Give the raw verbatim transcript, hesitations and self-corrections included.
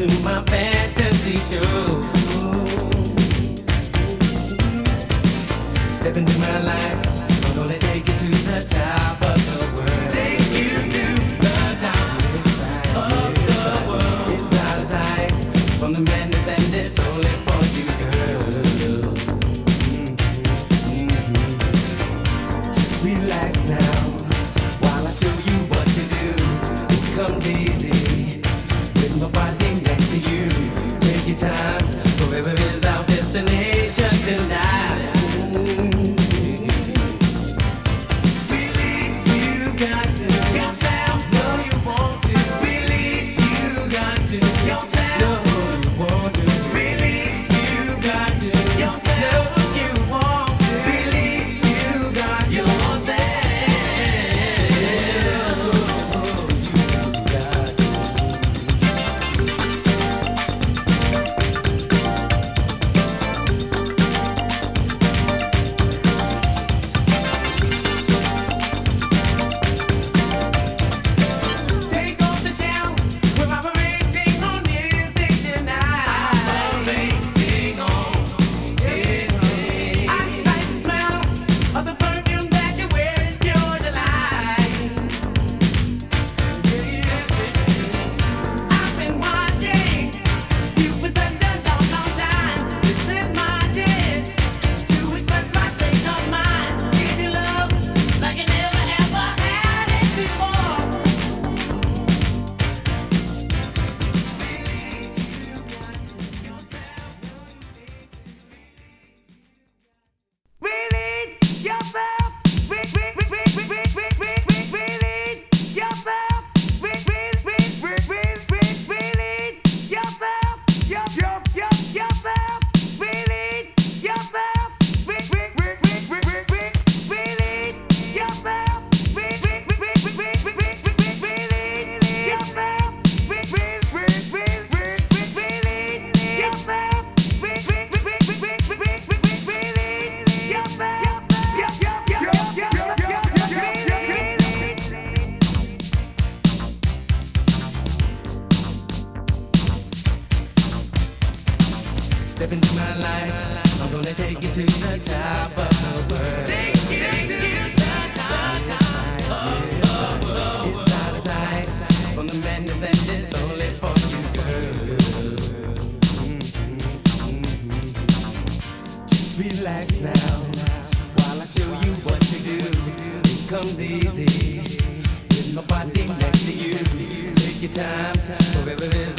to my fantasy show. Step into my life, I'm gonna take you to the top of the world. Take you to the top of the world. It's out of sight from the madness, and it's only for you, girl. Mm-hmm. Mm-hmm. Just relax now while I show you what to do. It comes easy with my body next to you. Take your time, forever is our destination tonight. Step into my life, I'm gonna take you to the top of the world. Take you to the top of the world. It's out of sight from the madness, and it's only for you, girl. Mm-hmm. Mm-hmm. Just relax now while I show you what to do. It comes easy with my body next to you. Take your time, forever is